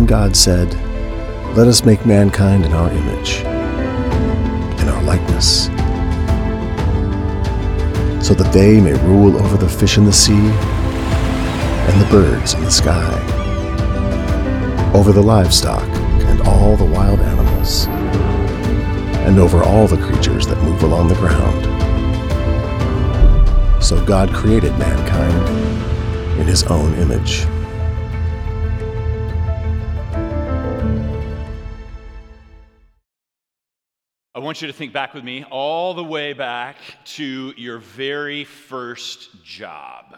God said, "Let us make mankind in our image, in our likeness, so that they may rule over the fish in the sea and the birds in the sky, over the livestock and all the wild animals, and over all the creatures that move along the ground." So God created mankind in his own image. I want you to think back with me all the way back to your very first job.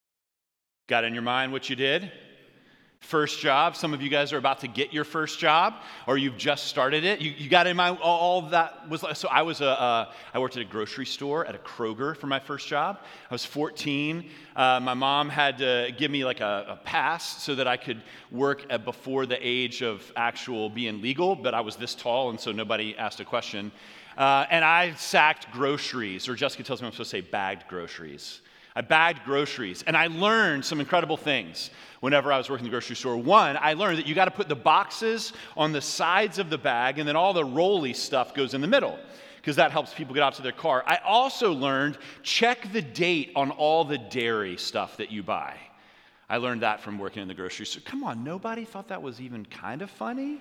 Got in your mind what you did? First job. Some of you guys are about to get your first job, or you've just started it. You got in mind all that was. So I worked at a grocery store at a Kroger for my first job. I was 14. My mom had to give me like a pass so that I could work before the age of actual being legal. But I was this tall, and so nobody asked a question. And I sacked groceries, or Jessica tells me I'm supposed to say bagged groceries. I bagged groceries, and I learned some incredible things whenever I was working in the grocery store. One, I learned that you got to put the boxes on the sides of the bag, and then all the rolly stuff goes in the middle, because that helps people get out to their car. I also learned check the date on all the dairy stuff that you buy. I learned that from working in the grocery store. Come on, nobody thought that was even kind of funny?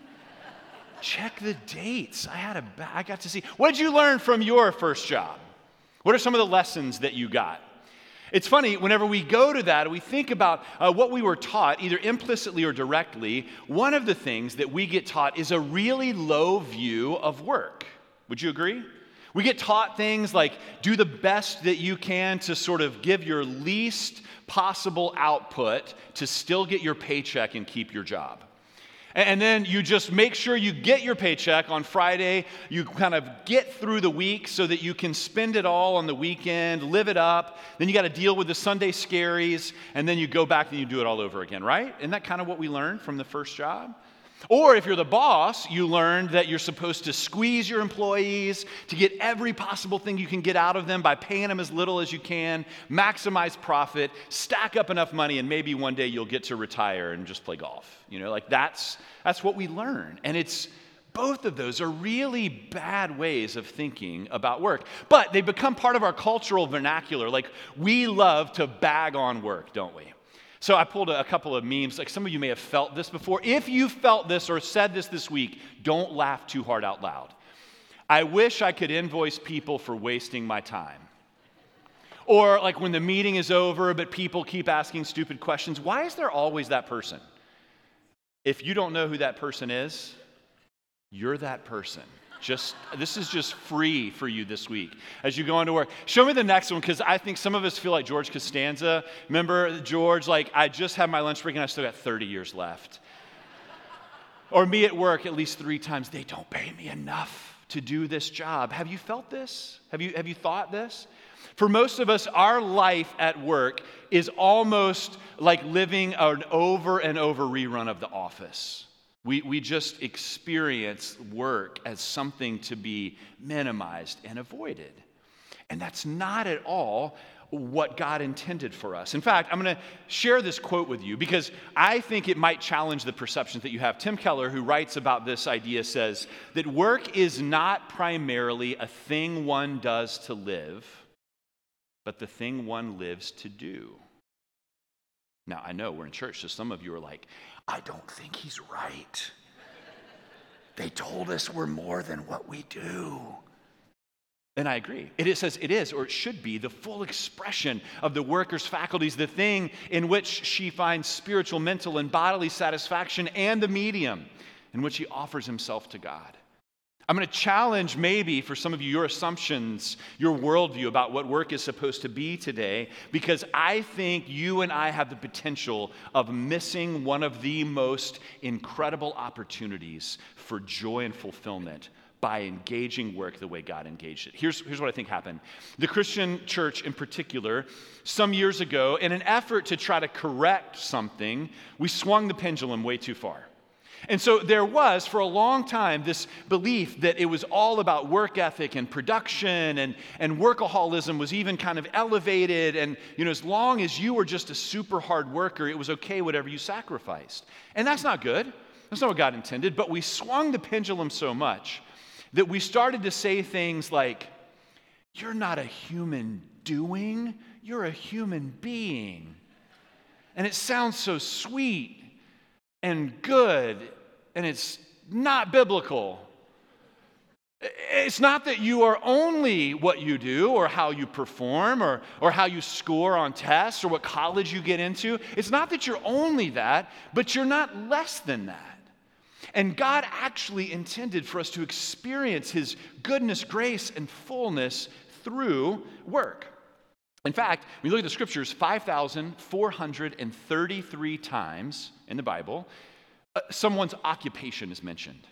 Check the dates. I got to see. What did you learn from your first job? What are some of the lessons that you got? It's funny, whenever we go to that, we think about what we were taught, either implicitly or directly. One of the things that we get taught is a really low view of work. Would you agree? We get taught things like do the best that you can to sort of give your least possible output to still get your paycheck and keep your job. And then you just make sure you get your paycheck on Friday. You kind of get through the week so that you can spend it all on the weekend, live it up. Then you got to deal with the Sunday scaries, and then you go back and you do it all over again, right? Isn't that kind of what we learned from the first job? Or if you're the boss, you learned that you're supposed to squeeze your employees to get every possible thing you can get out of them by paying them as little as you can, maximize profit, stack up enough money, and maybe one day you'll get to retire and just play golf. Like that's what we learn. And it's both of those are really bad ways of thinking about work. But they become part of our cultural vernacular. Like we love to bag on work, don't we? So I pulled a couple of memes. Like some of you may have felt this before. If you felt this or said this week, don't laugh too hard out loud. I wish I could invoice people for wasting my time. Or like when the meeting is over, but people keep asking stupid questions. Why is there always that person? If you don't know who that person is, you're that person. This is just free for you this week as you go into work. Show me the next one, because I think some of us feel like George Costanza. Remember George, like, I just had my lunch break and I still got 30 years left. Or me at work at least 3 times, they don't pay me enough to do this job. Have you felt this? Have you thought this? For most of us, our life at work is almost like living an over and over rerun of The Office. We just experience work as something to be minimized and avoided. And that's not at all what God intended for us. In fact, I'm going to share this quote with you because I think it might challenge the perceptions that you have. Tim Keller, who writes about this idea, says that work is not primarily a thing one does to live, but the thing one lives to do. Now, I know we're in church, so some of you are like, I don't think he's right. They told us we're more than what we do. And I agree. It says it is, or it should be, the full expression of the worker's faculties, the thing in which she finds spiritual, mental, and bodily satisfaction, and the medium in which he offers himself to God. I'm going to challenge maybe for some of you your assumptions, your worldview about what work is supposed to be today, because I think you and I have the potential of missing one of the most incredible opportunities for joy and fulfillment by engaging work the way God engaged it. Here's what I think happened. The Christian church in particular, some years ago, in an effort to try to correct something, we swung the pendulum way too far. And so there was, for a long time, this belief that it was all about work ethic and production, and workaholism was even kind of elevated. And, as long as you were just a super hard worker, it was okay whatever you sacrificed. And that's not good. That's not what God intended, but we swung the pendulum so much that we started to say things like, you're not a human doing, you're a human being. And it sounds so sweet and good, and it's not biblical. It's not that you are only what you do or how you perform or how you score on tests or what college you get into. It's not that you're only that, but you're not less than that. And God actually intended for us to experience His goodness, grace, and fullness through work. In fact, when you look at the scriptures, 5,433 times in the Bible, someone's occupation is mentioned.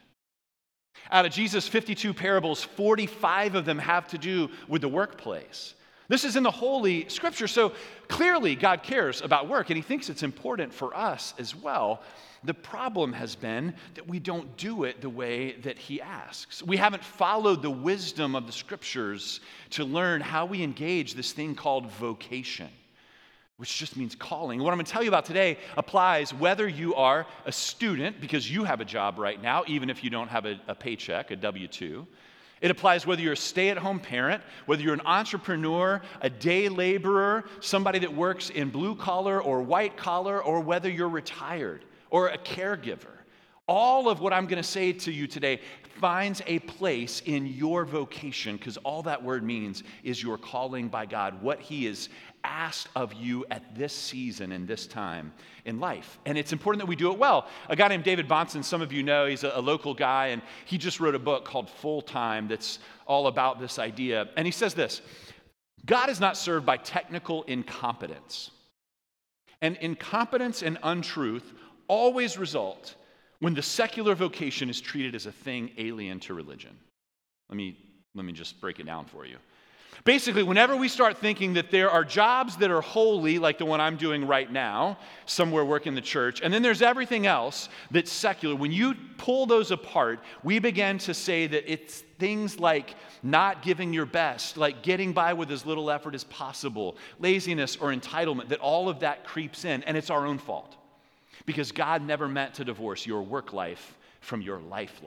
Out of Jesus' 52 parables, 45 of them have to do with the workplace. This is in the Holy Scripture, so clearly God cares about work, and He thinks it's important for us as well. The problem has been that we don't do it the way that He asks. We haven't followed the wisdom of the Scriptures to learn how we engage this thing called vocation, which just means calling. What I'm going to tell you about today applies whether you are a student, because you have a job right now, even if you don't have a paycheck, a W-2. It applies whether you're a stay-at-home parent, whether you're an entrepreneur, a day laborer, somebody that works in blue collar or white collar, or whether you're retired or a caregiver. All of what I'm going to say to you today finds a place in your vocation, because all that word means is your calling by God, what He is asked of you at this season and this time in life. And it's important that we do it well. A guy named David Bahnsen, some of you know, he's a local guy, and he just wrote a book called Full Time that's all about this idea. And he says this: God is not served by technical incompetence. And incompetence and untruth always result when the secular vocation is treated as a thing alien to religion. Let me just break it down for you. Basically, whenever we start thinking that there are jobs that are holy, like the one I'm doing right now, somewhere working the church, and then there's everything else that's secular, when you pull those apart, we begin to say that it's things like not giving your best, like getting by with as little effort as possible, laziness or entitlement, that all of that creeps in, and it's our own fault. Because God never meant to divorce your work life from your life.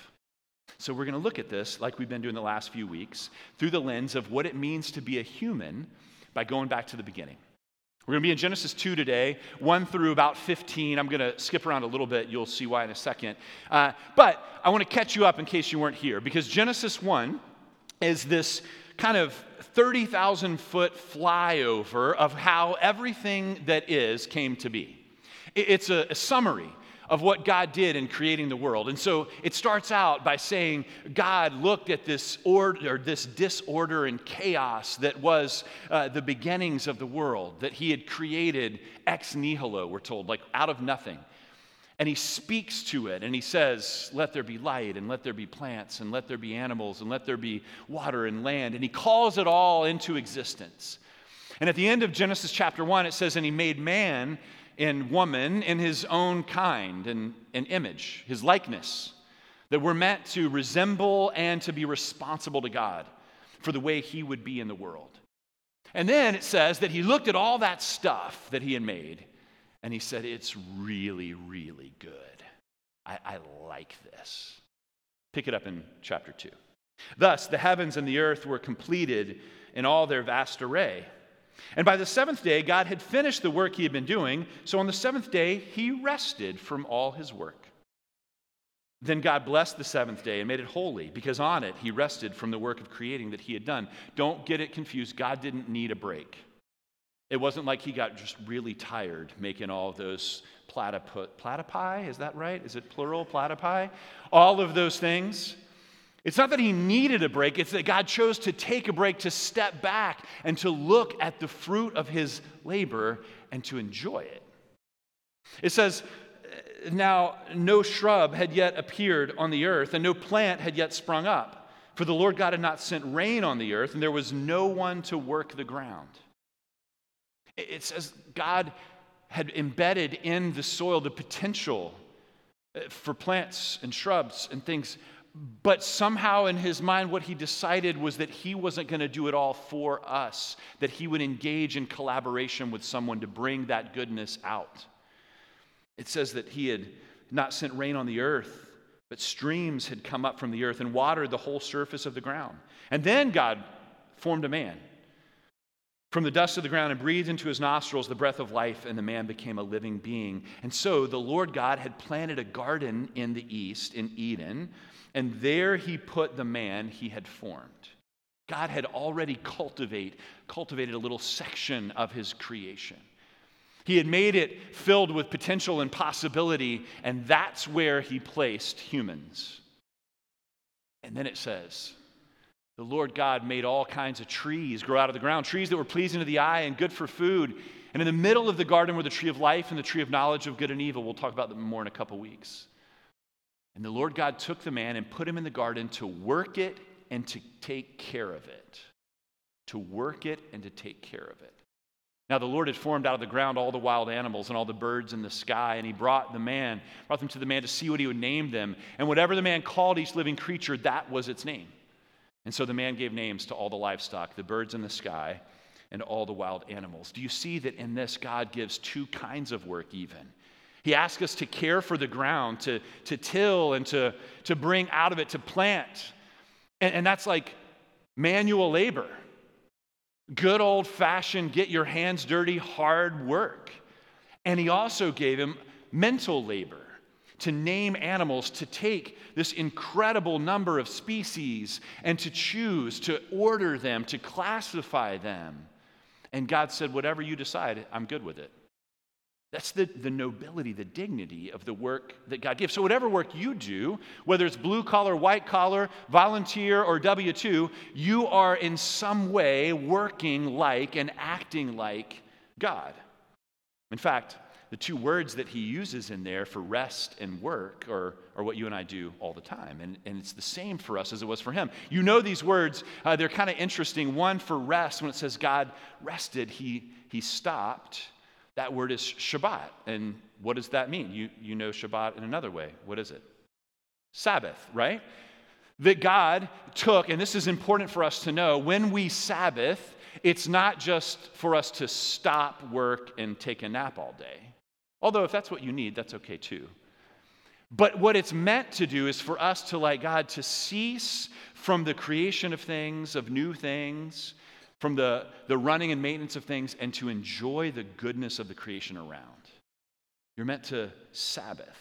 So we're going to look at this, like we've been doing the last few weeks, through the lens of what it means to be a human by going back to the beginning. We're going to be in Genesis 2 today, 1 through about 15. I'm going to skip around a little bit. You'll see why in a second. But I want to catch you up in case you weren't here, because Genesis 1 is this kind of 30,000-foot flyover of how everything that is came to be. It's a summary of what God did in creating the world. And so it starts out by saying God looked at this disorder and chaos that was the beginnings of the world, that He had created ex nihilo, we're told, like out of nothing. And He speaks to it, and He says, let there be light, and let there be plants, and let there be animals, and let there be water and land. And He calls it all into existence. And at the end of Genesis chapter 1, it says, and He made man and woman in His own kind and image, His likeness, that we're meant to resemble and to be responsible to God for the way He would be in the world. And then it says that He looked at all that stuff that He had made, and He said, it's really, really good. I like this. Pick it up in chapter 2. Thus, the heavens and the earth were completed in all their vast array. And by the seventh day, God had finished the work He had been doing, so on the seventh day, He rested from all His work. Then God blessed the seventh day and made it holy, because on it He rested from the work of creating that He had done. Don't get it confused. God didn't need a break. It wasn't like He got just really tired making all of those platypi, is that right? Is it plural, platypi? All of those things. It's not that He needed a break, it's that God chose to take a break, to step back and to look at the fruit of His labor and to enjoy it. It says, now no shrub had yet appeared on the earth, and no plant had yet sprung up, for the Lord God had not sent rain on the earth, and there was no one to work the ground. It says God had embedded in the soil the potential for plants and shrubs and things. But somehow in His mind, what He decided was that He wasn't going to do it all for us, that He would engage in collaboration with someone to bring that goodness out. It says that He had not sent rain on the earth, but streams had come up from the earth and watered the whole surface of the ground. And then God formed a man from the dust of the ground and breathed into his nostrils the breath of life, and the man became a living being. And so the Lord God had planted a garden in the east, in Eden, and there he put the man he had formed. God had already cultivated a little section of his creation. He had made it filled with potential and possibility, and that's where he placed humans. And then it says, the Lord God made all kinds of trees grow out of the ground, trees that were pleasing to the eye and good for food. And in the middle of the garden were the tree of life and the tree of knowledge of good and evil. We'll talk about them more in a couple weeks. And the Lord God took the man and put him in the garden to work it and to take care of it. To work it and to take care of it. Now the Lord had formed out of the ground all the wild animals and all the birds in the sky, and he brought them to the man to see what he would name them. And whatever the man called each living creature, that was its name. And so the man gave names to all the livestock, the birds in the sky, and all the wild animals. Do you see that in this God gives two kinds of work even? He asks us to care for the ground, to till and to bring out of it, to plant. And that's like manual labor. Good old-fashioned, get your hands dirty, hard work. And he also gave him mental labor, to name animals, to take this incredible number of species and to choose, to order them, to classify them. And God said, whatever you decide, I'm good with it. That's the nobility, the dignity of the work that God gives. So whatever work you do, whether it's blue collar, white collar, volunteer, or W-2, you are in some way working like and acting like God. In fact, the two words that he uses in there for rest and work are what you and I do all the time. And it's the same for us as it was for him. You know these words, they're kind of interesting. One, for rest, when it says God rested, he stopped. That word is Shabbat. And what does that mean? You know Shabbat in another way. What is it? Sabbath, right? That God took, and this is important for us to know, when we Sabbath, it's not just for us to stop work and take a nap all day. Although if that's what you need, that's okay too. But what it's meant to do is for us to, like God, to cease from the creation of things, of new things, from the running and maintenance of things, and to enjoy the goodness of the creation around. You're meant to Sabbath,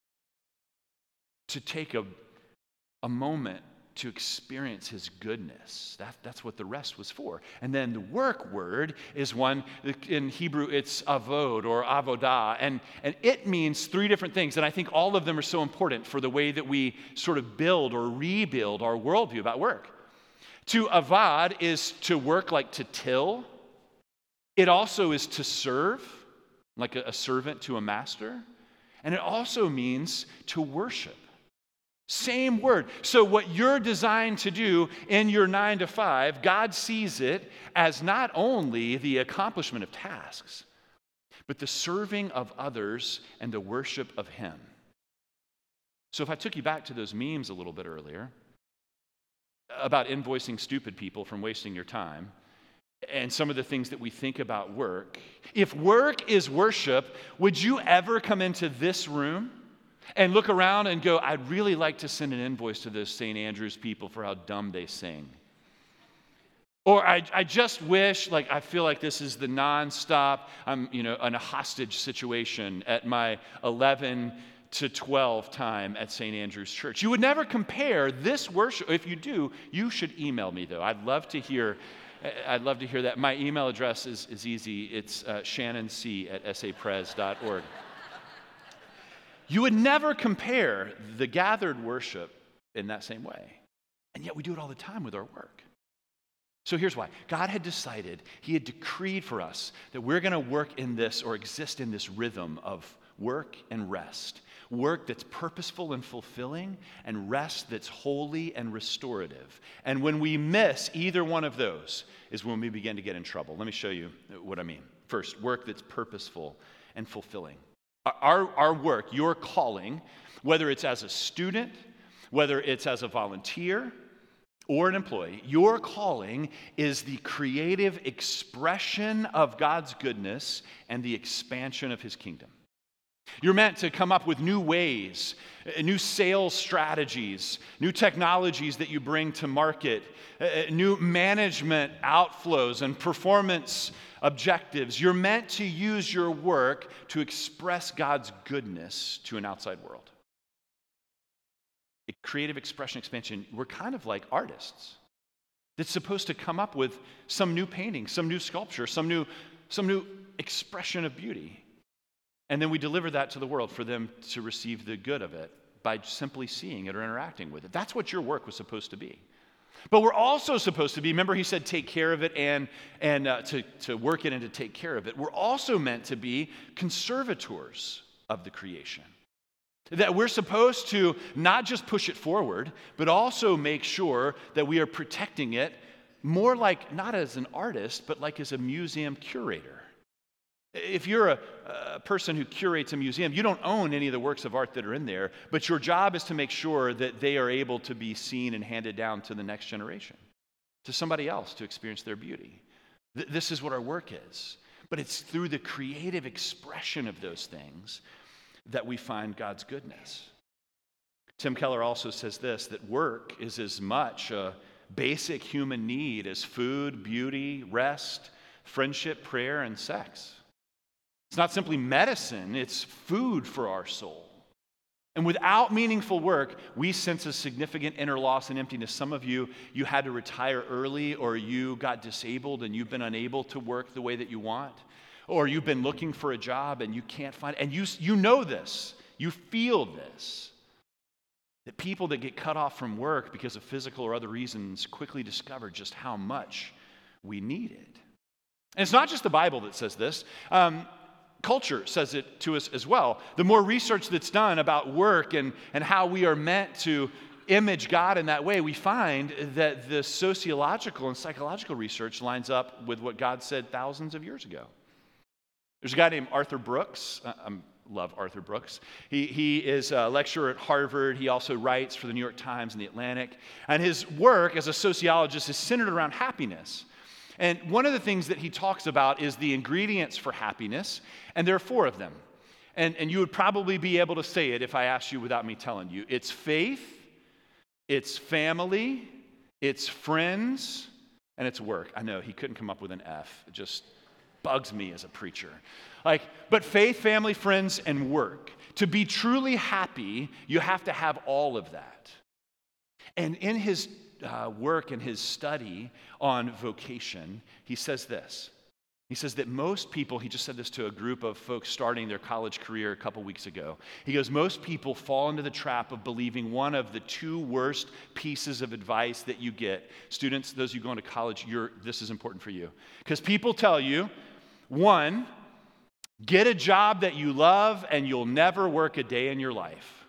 to take a moment to experience his goodness. That's what the rest was for. And then the work word is one, in Hebrew it's avod or avodah, and it means three different things, and I think all of them are so important for the way that we sort of build or rebuild our worldview about work. To avad is to work, like to till. It also is to serve, like a servant to a master. And it also means to worship. Same word. So what you're designed to do in your 9 to 5, God sees it as not only the accomplishment of tasks, but the serving of others and the worship of him. So if I took you back to those memes a little bit earlier, about invoicing stupid people from wasting your time, and some of the things that we think about work. If work is worship, would you ever come into this room and look around and go, I'd really like to send an invoice to those St. Andrews people for how dumb they sing? Or I just wish, like, I feel like this is the nonstop, I'm, in a hostage situation at my 11 to 12 time at St. Andrew's Church. You would never compare this worship. If you do, you should email me, though. I'd love to hear that. My email address is easy. It's shannonc@sapres.org. You would never compare the gathered worship in that same way. And yet we do it all the time with our work. So here's why. God had decided, he had decreed for us that we're going to work in this or exist in this rhythm of work and rest. Work that's purposeful and fulfilling, and rest that's holy and restorative. And when we miss either one of those is when we begin to get in trouble. Let me show you what I mean. First, work that's purposeful and fulfilling. Our work, your calling, whether it's as a student, whether it's as a volunteer, or an employee, your calling is the creative expression of God's goodness and the expansion of his kingdom. You're meant to come up with new ways, new sales strategies, new technologies that you bring to market, new management outflows and performance objectives. You're meant to use your work to express God's goodness to an outside world. A creative expression expansion, we're kind of like artists that's supposed to come up with some new painting, some new sculpture, some new expression of beauty. And then we deliver that to the world for them to receive the good of it by simply seeing it or interacting with it. That's what your work was supposed to be. But we're also supposed to be, remember he said take care of it and to work it and to take care of it. We're also meant to be conservators of the creation. That we're supposed to not just push it forward, but also make sure that we are protecting it more like not as an artist, but like as a museum curator. If you're a person who curates a museum, you don't own any of the works of art that are in there, but your job is to make sure that they are able to be seen and handed down to the next generation, to somebody else to experience their beauty. This is what our work is. But it's through the creative expression of those things that we find God's goodness. Tim Keller also says this, that work is as much a basic human need as food, beauty, rest, friendship, prayer, and sex. It's not simply medicine, it's food for our soul. And without meaningful work, we sense a significant inner loss and emptiness. Some of you had to retire early, or you got disabled and you've been unable to work the way that you want. Or you've been looking for a job and you can't find it. And you know this, you feel this. That people that get cut off from work because of physical or other reasons quickly discover just how much we need it. And it's not just the Bible that says this. Culture says it to us as well. The more research that's done about work and how we are meant to image God in that way, we find that the sociological and psychological research lines up with what God said thousands of years ago. There's a guy named Arthur Brooks. I love Arthur Brooks. He is a lecturer at Harvard. He also writes for the New York Times and the Atlantic. And his work as a sociologist is centered around happiness. And one of the things that he talks about is the ingredients for happiness, and there are 4 of them. And you would probably be able to say it if I asked you without me telling you. It's faith, it's family, it's friends, and it's work. I know, he couldn't come up with an F. It just bugs me as a preacher. But faith, family, friends, and work. To be truly happy, you have to have all of that. And in his work and his study on vocation, he says this. He says that most people, he just said this to a group of folks starting their college career a couple weeks ago. He goes, most people fall into the trap of believing one of the 2 worst pieces of advice that you get. Students, those of you going to college, this is important for you. Because people tell you, 1, get a job that you love and you'll never work a day in your life.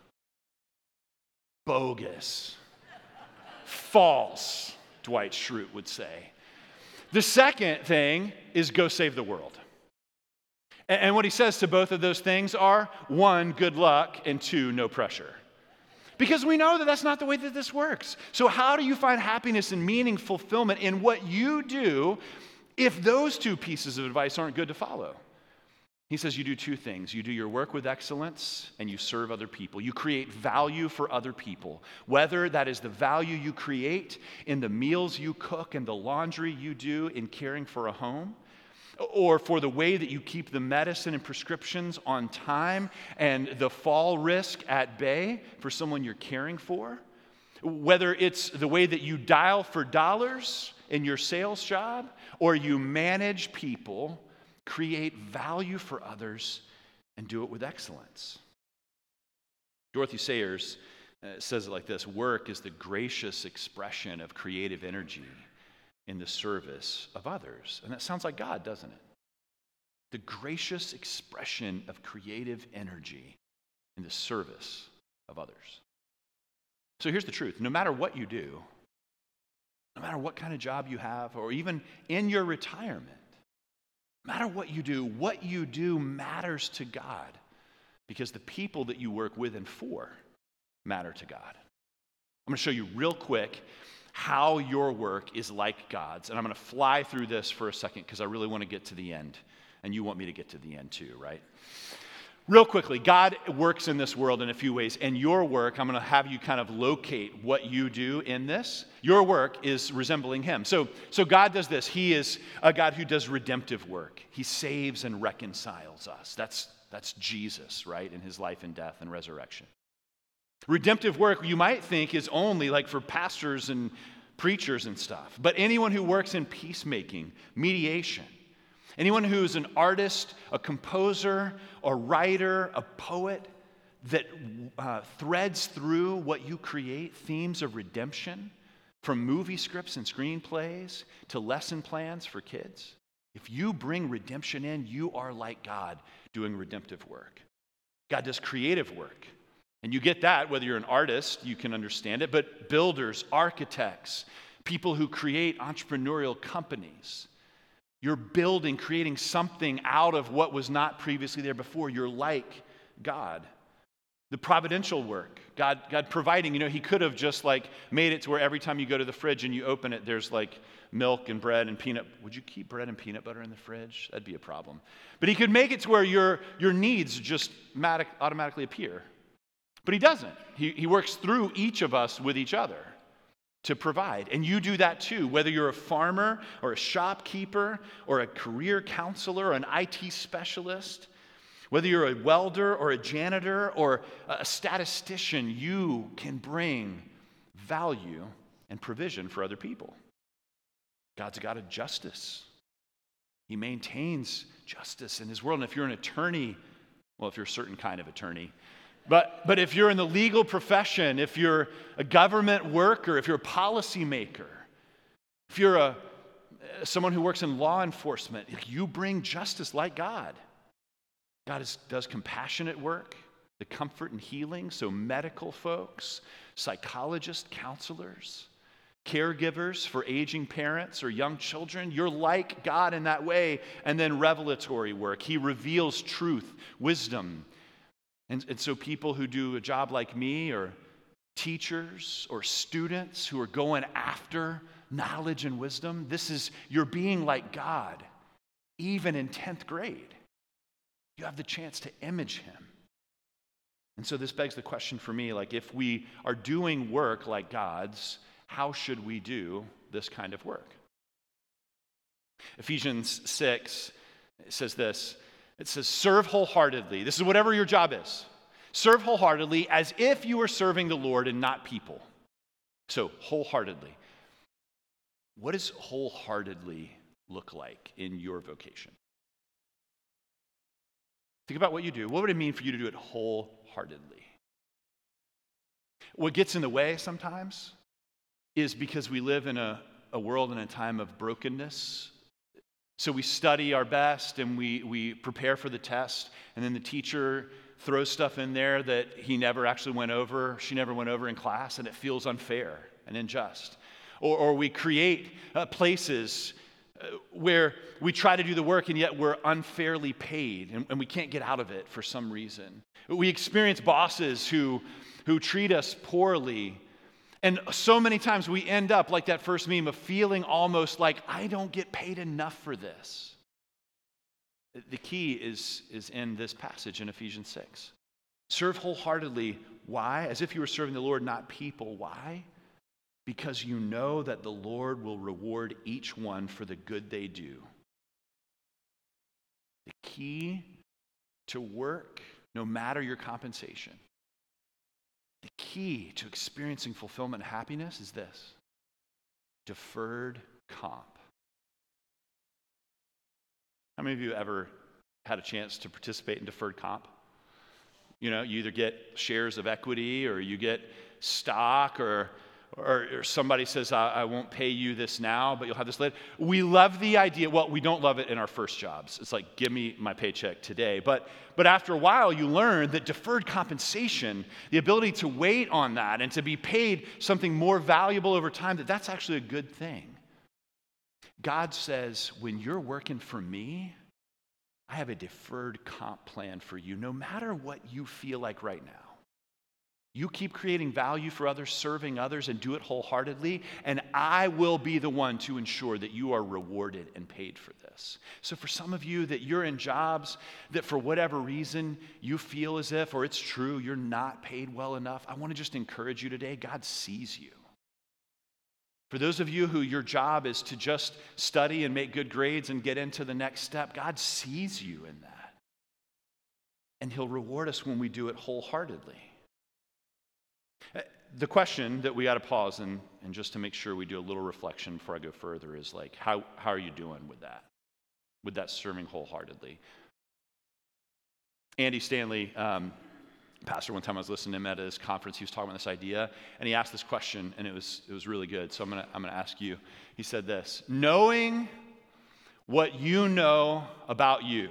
Bogus. False, Dwight Schrute would say. The second thing is go save the world. And what he says to both of those things are, 1, good luck, and 2, no pressure. Because we know that that's not the way that this works. So how do you find happiness and meaning, fulfillment in what you do if those 2 pieces of advice aren't good to follow? He says you do 2 things. You do your work with excellence and you serve other people. You create value for other people, whether that is the value you create in the meals you cook and the laundry you do in caring for a home, or for the way that you keep the medicine and prescriptions on time and the fall risk at bay for someone you're caring for, whether it's the way that you dial for dollars in your sales job or you manage people. Create value for others and do it with excellence. Dorothy Sayers says it like this: work is the gracious expression of creative energy in the service of others. And that sounds like God, doesn't it? The gracious expression of creative energy in the service of others. So here's the truth. No matter what you do, no matter what kind of job you have, or even in your retirement, no matter what you do matters to God, because the people that you work with and for matter to God. I'm going to show you real quick how your work is like God's, and I'm going to fly through this for a second because I really want to get to the end, and you want me to get to the end too, right? Real quickly, God works in this world in a few ways, and your work, I'm going to have you kind of locate what you do in this. Your work is resembling him. So God does this. He is a God who does redemptive work. He saves and reconciles us. That's Jesus, right, in his life and death and resurrection. Redemptive work, you might think, is only like for pastors and preachers and stuff. But anyone who works in peacemaking, mediation, anyone who is an artist, a composer, a writer, a poet that threads through what you create themes of redemption, from movie scripts and screenplays to lesson plans for kids. If you bring redemption in, you are like God doing redemptive work. God does creative work. And you get that whether you're an artist, you can understand it, but builders, architects, people who create entrepreneurial companies, you're building, creating something out of what was not previously there before. You're like God. The providential work, God providing, he could have just like made it to where every time you go to the fridge and you open it, there's like milk and bread and peanut. Would you keep bread and peanut butter in the fridge? That'd be a problem. But he could make it to where your needs just automatically appear. But he doesn't. He works through each of us with each other to provide. And you do that too, whether you're a farmer or a shopkeeper or a career counselor or an IT specialist, whether you're a welder or a janitor or a statistician, you can bring value and provision for other people. God's a God of justice. He maintains justice in his world. And if you're an attorney, well, if you're a certain kind of attorney, but if you're in the legal profession, if you're a government worker, if you're a policymaker, if you're someone who works in law enforcement, you bring justice like God. God does compassionate work, the comfort and healing, so medical folks, psychologists, counselors, caregivers for aging parents or young children. You're like God in that way. And then revelatory work. He reveals truth, wisdom. And so people who do a job like me, or teachers or students who are going after knowledge and wisdom, you're being like God, even in 10th grade. You have the chance to image him. And so this begs the question for me, like if we are doing work like God's, how should we do this kind of work? Ephesians 6 says this. It says, serve wholeheartedly. This is whatever your job is. Serve wholeheartedly as if you were serving the Lord and not people. So, wholeheartedly. What does wholeheartedly look like in your vocation? Think about what you do. What would it mean for you to do it wholeheartedly? What gets in the way sometimes is because we live in a world and a time of brokenness. So we study our best and we prepare for the test, and then the teacher throws stuff in there that she never went over in class, and it feels unfair and unjust. Or we create places where we try to do the work and yet we're unfairly paid and we can't get out of it for some reason. We experience bosses who treat us poorly. And so many times we end up like that first meme of feeling almost like I don't get paid enough for this. The key is in this passage in Ephesians 6. Serve wholeheartedly. Why? As if you were serving the Lord, not people. Why? Because you know that the Lord will reward each one for the good they do. The key to work, no matter your compensation, the key to experiencing fulfillment and happiness is this: deferred comp. How many of you ever had a chance to participate in deferred comp? You either get shares of equity or you get stock or somebody says, I won't pay you this now, but you'll have this later. We love the idea. Well, we don't love it in our first jobs. It's like, give me my paycheck today. But after a while, you learn that deferred compensation, the ability to wait on that and to be paid something more valuable over time, that's actually a good thing. God says, when you're working for me, I have a deferred comp plan for you, no matter what you feel like right now. You keep creating value for others, serving others, and do it wholeheartedly, and I will be the one to ensure that you are rewarded and paid for this. So for some of you that you're in jobs that for whatever reason you feel as if, or it's true, you're not paid well enough, I want to just encourage you today, God sees you. For those of you who your job is to just study and make good grades and get into the next step, God sees you in that. And He'll reward us when we do it wholeheartedly. The question that we got to pause and just to make sure we do a little reflection before I go further is like, how are you doing with that? With that serving wholeheartedly? Andy Stanley, pastor, one time I was listening to him at his conference, he was talking about this idea, and he asked this question, and it was really good. So I'm gonna ask you. He said this: knowing what you know about you,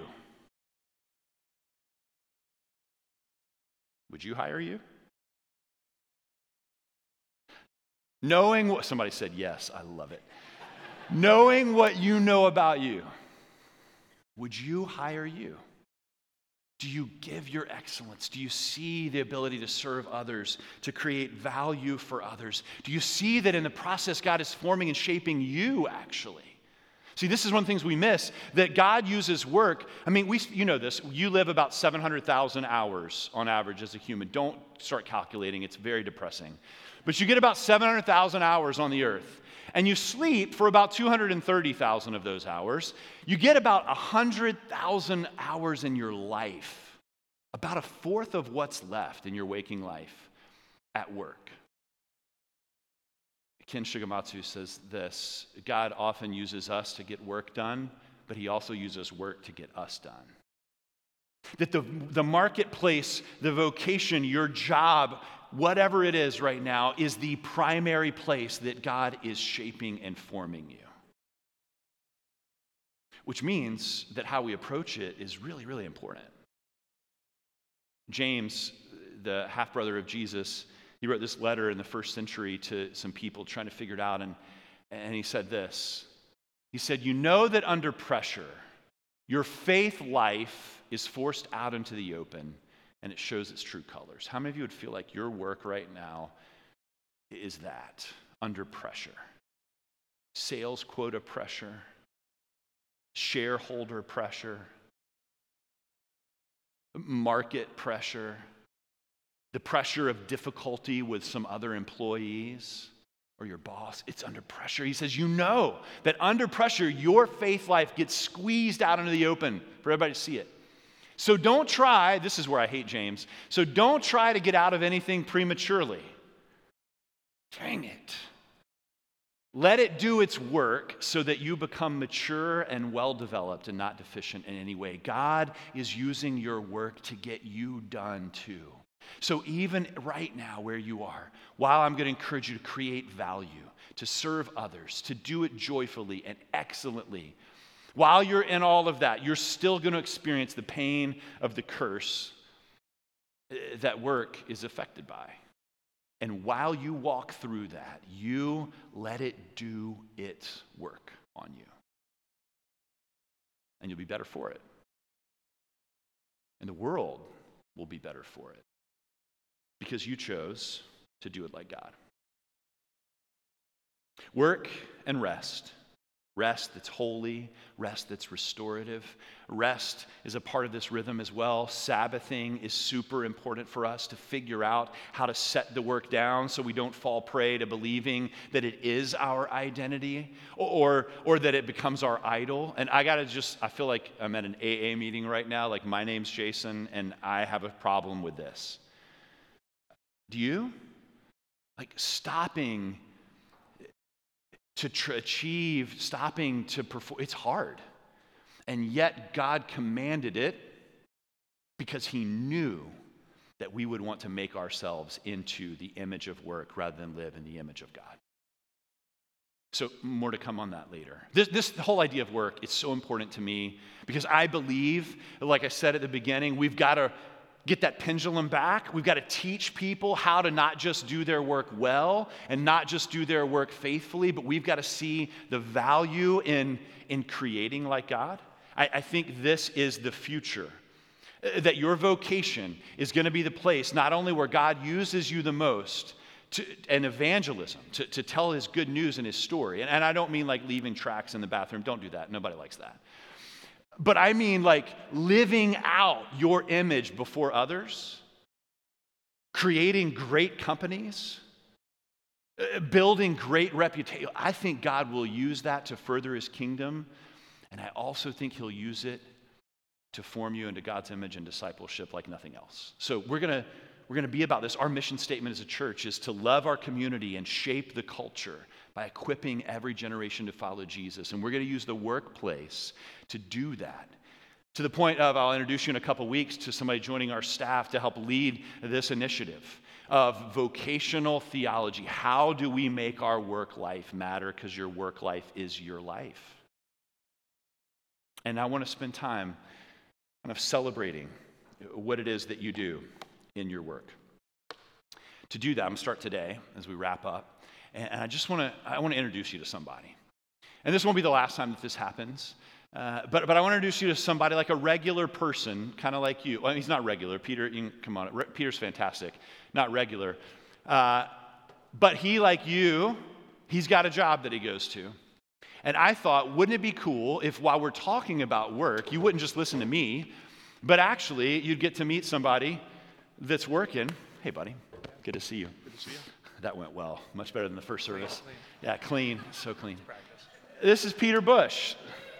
would you hire you? Knowing what, somebody said yes, I love it. Knowing what you know about you, would you hire you? Do you give your excellence? Do you see the ability to serve others, to create value for others? Do you see that in the process God is forming and shaping you actually? See, this is one of the things we miss, that God uses work. I mean, you know this. You live about 700,000 hours on average as a human. Don't start calculating. It's very depressing. But you get about 700,000 hours on the earth, and you sleep for about 230,000 of those hours. You get about 100,000 hours in your life, about a fourth of what's left in your waking life at work. Ken Shigematsu says this: God often uses us to get work done, but He also uses work to get us done. That the marketplace, the vocation, your job, whatever it is right now, is the primary place that God is shaping and forming you. Which means that how we approach it is really, really important. James, the half-brother of Jesus, he wrote this letter in the first century to some people trying to figure it out, and he said this. He said, you know that under pressure, your faith life is forced out into the open, and it shows its true colors. How many of you would feel like your work right now is that, under pressure? Sales quota pressure, shareholder pressure, market pressure, the pressure of difficulty with some other employees or your boss. It's under pressure. He says, you know that under pressure, your faith life gets squeezed out into the open for everybody to see it. So don't try, this is where I hate James, so don't try to get out of anything prematurely. Dang it. Let it do its work so that you become mature and well-developed and not deficient in any way. God is using your work to get you done too. So even right now where you are, while I'm going to encourage you to create value, to serve others, to do it joyfully and excellently, while you're in all of that, you're still going to experience the pain of the curse that work is affected by. And while you walk through that, you let it do its work on you. And you'll be better for it. And the world will be better for it. Because you chose to do it like God. Work and rest. Rest that's holy, rest that's restorative. Rest is a part of this rhythm as well. Sabbathing is super important for us to figure out how to set the work down so we don't fall prey to believing that it is our identity or that it becomes our idol. And I feel like I'm at an AA meeting right now, like my name's Jason and I have a problem with this. Do you? Like stopping to achieve, stopping to perform, it's hard. And yet God commanded it because He knew that we would want to make ourselves into the image of work rather than live in the image of God. So more to come on that later. This whole idea of work is so important to me because I believe, like I said at the beginning, we've got to get that pendulum back. We've got to teach people how to not just do their work well and not just do their work faithfully, but we've got to see the value in creating like God. I think this is the future. That your vocation is going to be the place not only where God uses you the most and evangelism, to tell his good news and his story. And I don't mean like leaving tracts in the bathroom. Don't do that. Nobody likes that. But I mean like living out your image before others, creating great companies, building great reputation. I think God will use that to further his kingdom. And I also think he'll use it to form you into God's image and discipleship like nothing else. So we're going to be about this. Our mission statement as a church is to love our community and shape the culture by equipping every generation to follow Jesus. And we're going to use the workplace to do that. To the point of, I'll introduce you in a couple weeks to somebody joining our staff to help lead this initiative of vocational theology. How do we make our work life matter? Because your work life is your life. And I want to spend time kind of celebrating what it is that you do in your work. To do that, I'm going to start today as we wrap up. And I want to introduce you to somebody. And this won't be the last time that this happens. But I want to introduce you to somebody like a regular person, kind of like you. Well, he's not regular. Peter, you can come on. Peter's fantastic. Not regular. But he, like you, he's got a job that he goes to. And I thought, wouldn't it be cool if while we're talking about work, you wouldn't just listen to me, but actually you'd get to meet somebody that's working. Hey, buddy. Good to see you. Good to see you. That went well. Much better than the first service. Clean. Yeah, clean. So clean. Practice. This is Peter Bush.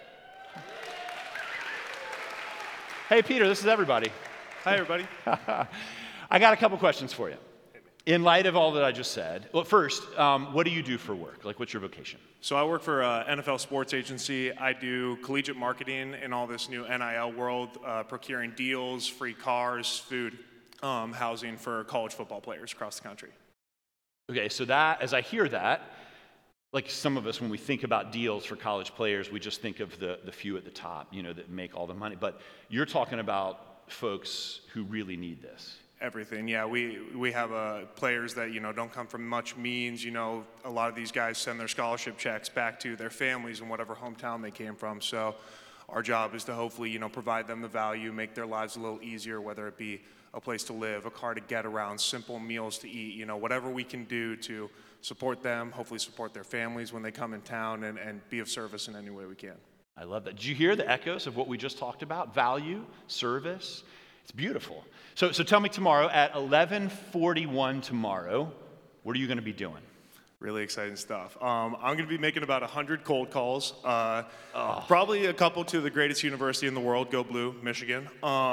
Hey, Peter, this is everybody. Hi, everybody. I got a couple questions for you. In light of all that I just said, well, first, what do you do for work? Like, what's your vocation? So I work for an NFL sports agency. I do collegiate marketing in all this new NIL world, procuring deals, free cars, food, housing for college football players across the country. Okay, so that, as I hear that, like some of us, when we think about deals for college players, we just think of the few at the top, that make all the money. But you're talking about folks who really need this. Everything, yeah. We have players that, don't come from much means. A lot of these guys send their scholarship checks back to their families in whatever hometown they came from. So our job is to hopefully, provide them the value, make their lives a little easier, whether it be a place to live, a car to get around, simple meals to eat, whatever we can do to support them, hopefully support their families when they come in town and be of service in any way we can. I love that. Did you hear the echoes of what we just talked about? Value, service. It's beautiful. So tell me tomorrow at 11:41 tomorrow, what are you going to be doing? Really exciting stuff. I'm going to be making about 100 cold calls. Probably a couple to the greatest university in the world, Go Blue, Michigan.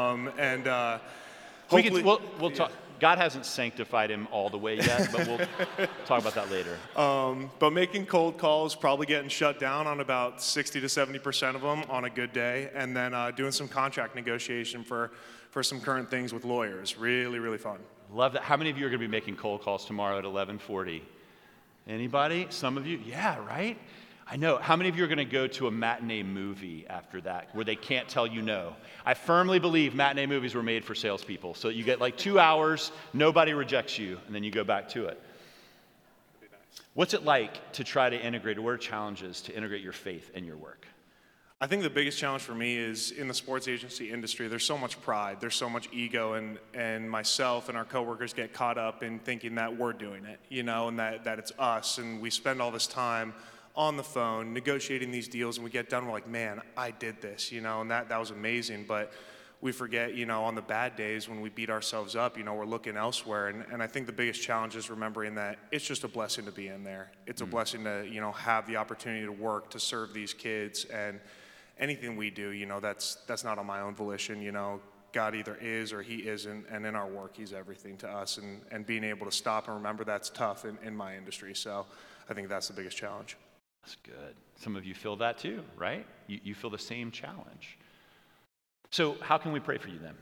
Hopefully, we'll talk. God hasn't sanctified him all the way yet, but we'll talk about that later. But making cold calls, probably getting shut down on about 60 to 70% of them on a good day, and then doing some contract negotiation for some current things with lawyers. Really, really fun. Love that. How many of you are going to be making cold calls tomorrow at 11:40? Anybody? Some of you? Yeah, right? I know. How many of you are going to go to a matinee movie after that where they can't tell you no? I firmly believe matinee movies were made for salespeople. So you get like 2 hours, nobody rejects you, and then you go back to it. That'd be nice. What's it like to try to integrate, or what are challenges to integrate your faith in your work? I think the biggest challenge for me is in the sports agency industry, there's so much pride, there's so much ego, and myself and our coworkers get caught up in thinking that we're doing it, and that it's us, and we spend all this time on the phone negotiating these deals, and we get done, we're like, man, I did this, and that was amazing. But we forget, on the bad days when we beat ourselves up, we're looking elsewhere. And I think the biggest challenge is remembering that it's just a blessing to be in there. It's a blessing to, have the opportunity to work, to serve these kids, and anything we do, that's not on my own volition. God either is or he isn't, and in our work, he's everything to us. And being able to stop and remember that's tough in my industry. So I think that's the biggest challenge. That's good. Some of you feel that too, right? You feel the same challenge. So how can we pray for you then?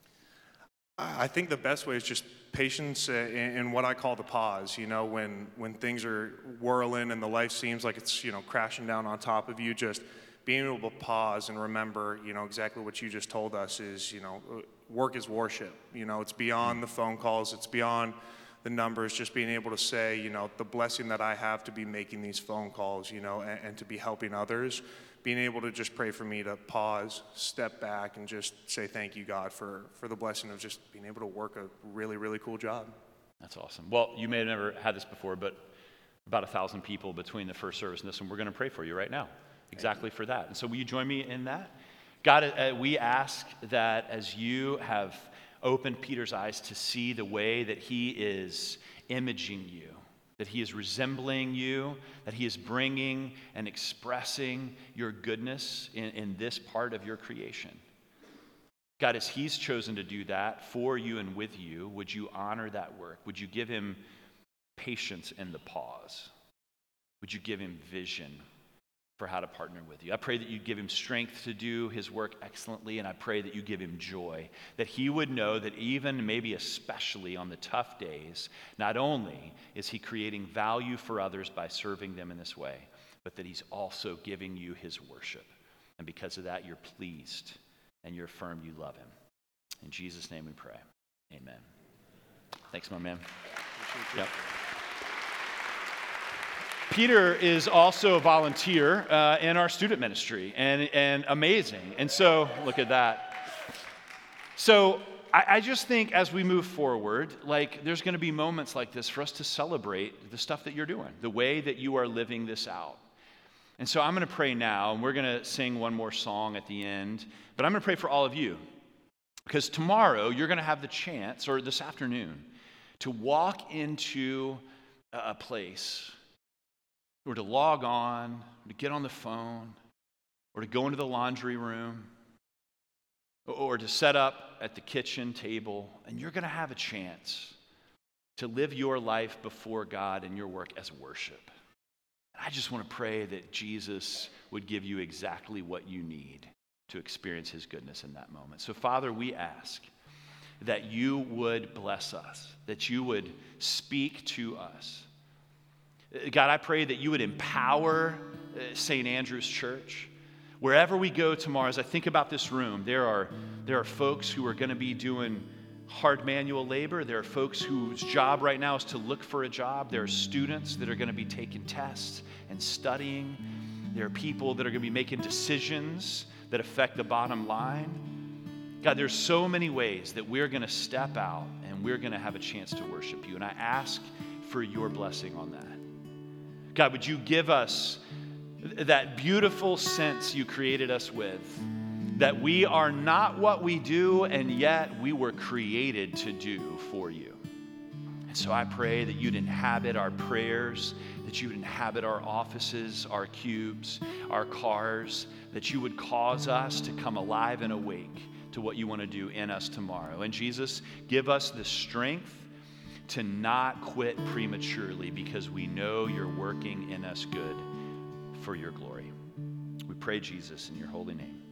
I think the best way is just patience in what I call the pause. When things are whirling and the life seems like it's, crashing down on top of you, just being able to pause and remember, exactly what you just told us is, work is worship. It's beyond the phone calls. It's beyond the numbers, just being able to say, you know, the blessing that I have to be making these phone calls, you know, and to be helping others, being able to just pray for me to pause, step back, and just say thank you, God, for the blessing of just being able to work a really, really cool job. That's awesome. Well, you may have never had this before, but about 1,000 people between the first service and this one. We're going to pray for you right now, exactly for that. And so will you join me in that? God, we ask that as you have opened Peter's eyes to see the way that he is imaging you, that he is resembling you, that he is bringing and expressing your goodness in this part of your creation. God, as he's chosen to do that for you and with you, would you honor that work? Would you give him patience in the pause? Would you give him vision for how to partner with you? I pray that you give him strength to do his work excellently, and I pray that you give him joy, that he would know that even, maybe especially on the tough days, not only is he creating value for others by serving them in this way, but that he's also giving you his worship. And because of that, you're pleased and you're affirmed you love him. In Jesus' name we pray. Amen. Thanks, my man. Yep. Peter is also a volunteer in our student ministry, and amazing. And so, look at that. So I just think as we move forward, like there's going to be moments like this for us to celebrate the stuff that you're doing, the way that you are living this out. And so I'm going to pray now, and we're going to sing one more song at the end. But I'm going to pray for all of you, because tomorrow you're going to have the chance, or this afternoon, to walk into a place, or to log on, or to get on the phone, or to go into the laundry room, or to set up at the kitchen table, and you're going to have a chance to live your life before God and your work as worship. I just want to pray that Jesus would give you exactly what you need to experience his goodness in that moment. So, Father, we ask that you would bless us, that you would speak to us. God, I pray that you would empower St. Andrew's Church. Wherever we go tomorrow, as I think about this room, there are folks who are going to be doing hard manual labor. There are folks whose job right now is to look for a job. There are students that are going to be taking tests and studying. There are people that are going to be making decisions that affect the bottom line. God, there's so many ways that we're going to step out and we're going to have a chance to worship you. And I ask for your blessing on that. God, would you give us that beautiful sense you created us with, that we are not what we do, and yet we were created to do for you. And so I pray that you'd inhabit our prayers, that you would inhabit our offices, our cubes, our cars, that you would cause us to come alive and awake to what you want to do in us tomorrow. And Jesus, give us the strength to not quit prematurely, because we know you're working in us good for your glory. We pray, Jesus, in your holy name.